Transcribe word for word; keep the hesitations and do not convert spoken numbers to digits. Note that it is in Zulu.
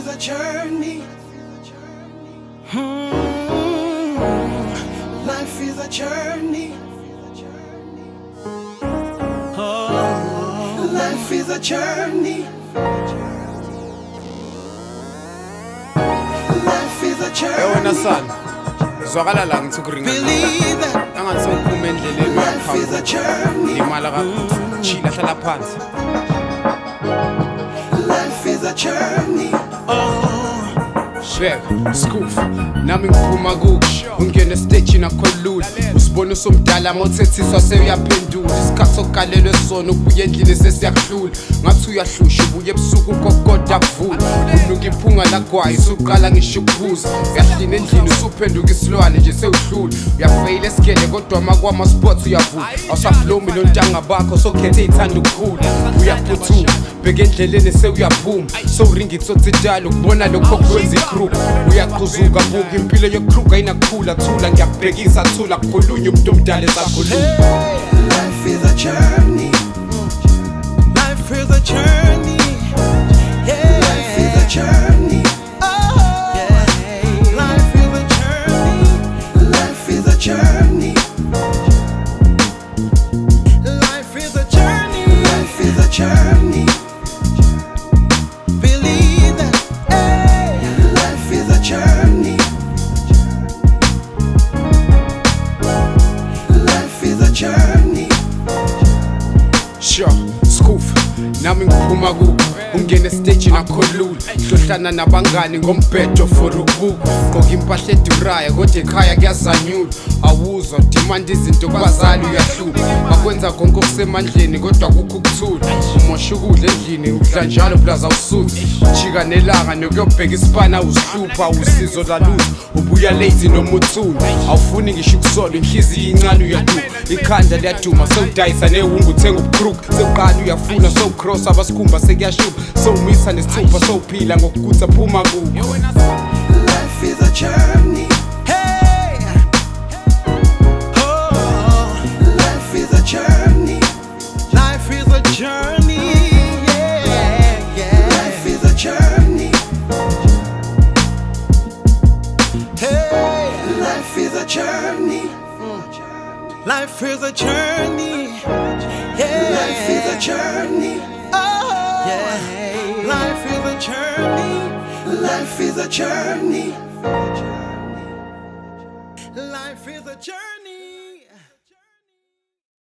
is a journey. Hmm. Life is a journey. Oh, life is a journey. Life is a journey. Yewena sana zwakala la ngithukuringa angathi uphuma endleleni yakho limala kakhulu chila hlala phansi. Life is a journey. Shek, Skoof, nami ngiphuma kukusho ungena stage nakholula usibona usomdala mothethiswa seyaphendula isikhathi sokukalelwe sona ubuye endlini sesiyahlula ngathi uyahlusha ubuye ebusuku kokoda kuvula ununga iphunga lagwayi usuqala ngisho ukuphuza uyahlina endlini usuphenduka isilwane nje sewudlula uyafeyila esigele kodwa makwama sports uyavula awusablomi lontanga bakho sokhethe ithanda ukukhula uyaphuthuma bheka endleleni sewuyaphuma sowuringa itsotsidala ukubona lokho kwenza igroup uyaqhuzuka buka impilo yokruga inakukhula thula ngiyakubhekisa thula kukhulunywa umuntu omdala esakhuluma. Life is a journey. Life is a journey. Yeah. Life is a journey. Oh, yeah. Life is a journey. Life is a journey. Life is a journey. Life is a journey. Believe that. Hey. Life is a journey. Life is a journey. Sure, Skoof, nami ngiphuma kuko ungena stage nakholula hlohlana nabangani ngombhedo for ukubuka gqoka impahla eduraya kodwa ekhaya kuyazanyula awuzwa demand izinto kwazali uyahlupha bakwenza konke okusemandleni kodwa kukho ukuthula umosha ukudla endlini udla njalo plaza usuthi jika nelanga nokuyobheka isipana usihlupha usizo lalutho ubuya late noma uthula awufuni ngisho ukusolwa inhliziyo incane uyaduka ikhanda liyaduma sewudayisa nehungu uthenga ubukruku sewuqala uyafuna sewucross abasikhumba sekuyashuba sewumisa nesithupha sewuphila ngokukutha phuma kuko. Life is a journey. Hey. Oh, life is a journey. Life is a journey. Yeah, yeah. Life is a journey. Hey, life is a journey. Life is a journey. Yeah, life is a journey. Oh, yeah. Life is a journey. Life is a journey. Life is a journey.